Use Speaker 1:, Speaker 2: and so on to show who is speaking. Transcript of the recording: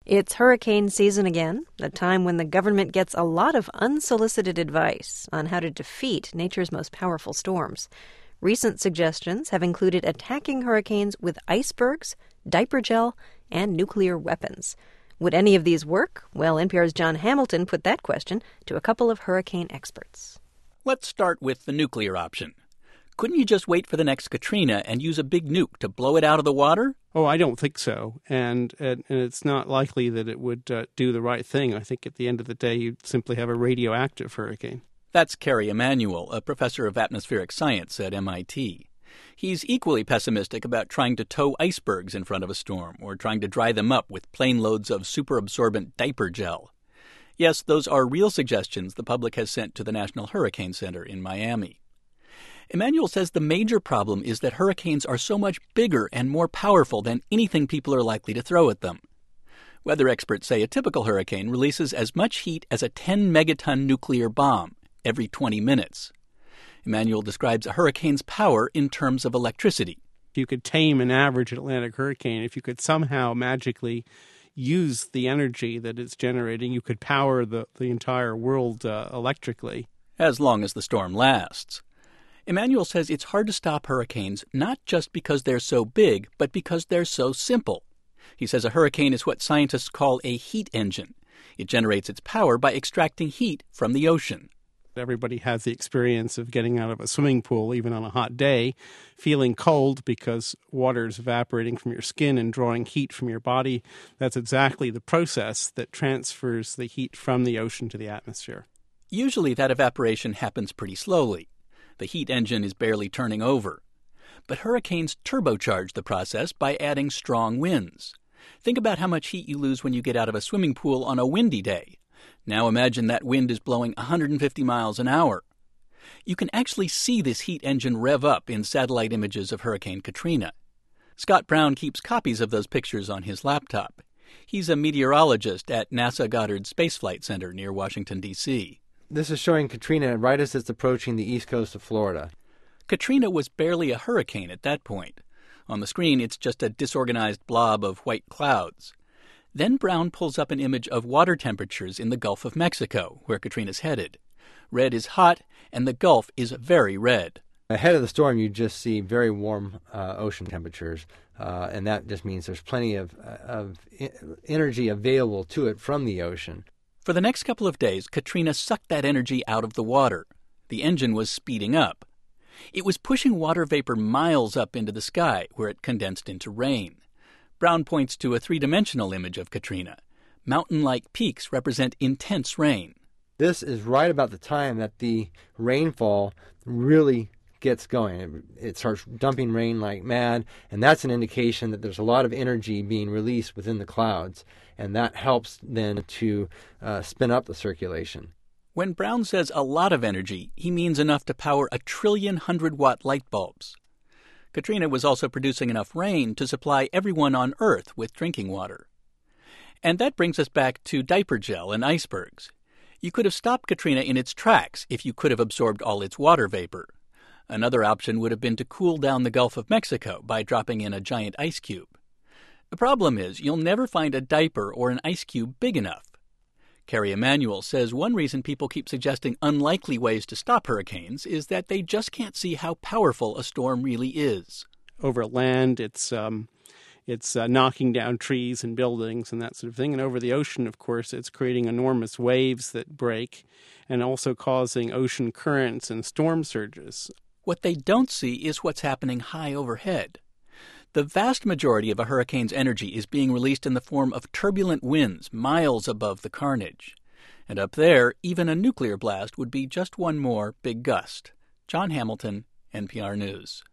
Speaker 1: It's hurricane season again, a time when the government gets a lot of unsolicited advice on how to defeat nature's most powerful storms. Recent suggestions have included attacking hurricanes with icebergs, diaper gel, and nuclear weapons. Would any of these work? Well, NPR's Jon Hamilton put that question to a couple of hurricane experts.
Speaker 2: Let's start with the nuclear option. Couldn't you just wait for the next Katrina and use a big nuke to blow it out of the water?
Speaker 3: Oh, I don't think so. And it's not likely that it would do the right thing. I think at the end of the day, you'd simply have a radioactive hurricane.
Speaker 2: That's Kerry Emanuel, a professor of atmospheric science at MIT. He's equally pessimistic about trying to tow icebergs in front of a storm or trying to dry them up with plane loads of superabsorbent diaper gel. Yes, those are real suggestions the public has sent to the National Hurricane Center in Miami. Emanuel says the major problem is that hurricanes are so much bigger and more powerful than anything people are likely to throw at them. Weather experts say a typical hurricane releases as much heat as a 10-megaton nuclear bomb every 20 minutes. Emanuel describes a hurricane's power in terms of electricity.
Speaker 3: If you could tame an average Atlantic hurricane, if you could somehow magically use the energy that it's generating, you could power the entire world electrically.
Speaker 2: As long as the storm lasts. Emanuel says it's hard to stop hurricanes not just because they're so big, but because they're so simple. He says a hurricane is what scientists call a heat engine. It generates its power by extracting heat from the ocean.
Speaker 3: Everybody has the experience of getting out of a swimming pool, even on a hot day, feeling cold because water is evaporating from your skin and drawing heat from your body. That's exactly the process that transfers the heat from the ocean to the atmosphere.
Speaker 2: Usually that evaporation happens pretty slowly. The heat engine is barely turning over. But hurricanes turbocharge the process by adding strong winds. Think about how much heat you lose when you get out of a swimming pool on a windy day. Now imagine that wind is blowing 150 miles an hour. You can actually see this heat engine rev up in satellite images of Hurricane Katrina. Scott Brown keeps copies of those pictures on his laptop. He's a meteorologist at NASA Goddard Space Flight Center near Washington, D.C.
Speaker 4: This is showing Katrina right as it's approaching the east coast of Florida.
Speaker 2: Katrina was barely a hurricane at that point. On the screen, it's just a disorganized blob of white clouds. Then Brown pulls up an image of water temperatures in the Gulf of Mexico, where Katrina's headed. Red is hot, and the Gulf is very red.
Speaker 4: Ahead of the storm, you just see very warm ocean temperatures, and that just means there's plenty of energy available to it from the ocean.
Speaker 2: For the next couple of days, Katrina sucked that energy out of the water. The engine was speeding up. It was pushing water vapor miles up into the sky, where it condensed into rain. Brown points to a three-dimensional image of Katrina. Mountain-like peaks represent intense rain.
Speaker 4: This is right about the time that the rainfall really gets going. It starts dumping rain like mad, and that's an indication that there's a lot of energy being released within the clouds, and that helps then to spin up the circulation.
Speaker 2: When Brown says a lot of energy, he means enough to power 1 trillion 100-watt light bulbs. Katrina was also producing enough rain to supply everyone on Earth with drinking water. And that brings us back to diaper gel and icebergs. You could have stopped Katrina in its tracks if you could have absorbed all its water vapor. Another option would have been to cool down the Gulf of Mexico by dropping in a giant ice cube. The problem is you'll never find a diaper or an ice cube big enough. Kerry Emanuel says one reason people keep suggesting unlikely ways to stop hurricanes is that they just can't see how powerful a storm really is.
Speaker 3: Over land, it's knocking down trees and buildings and that sort of thing. And over the ocean, of course, it's creating enormous waves that break and also causing ocean currents and storm surges.
Speaker 2: What they don't see is what's happening high overhead. The vast majority of a hurricane's energy is being released in the form of turbulent winds miles above the carnage. And up there, even a nuclear blast would be just one more big gust. Jon Hamilton, NPR News.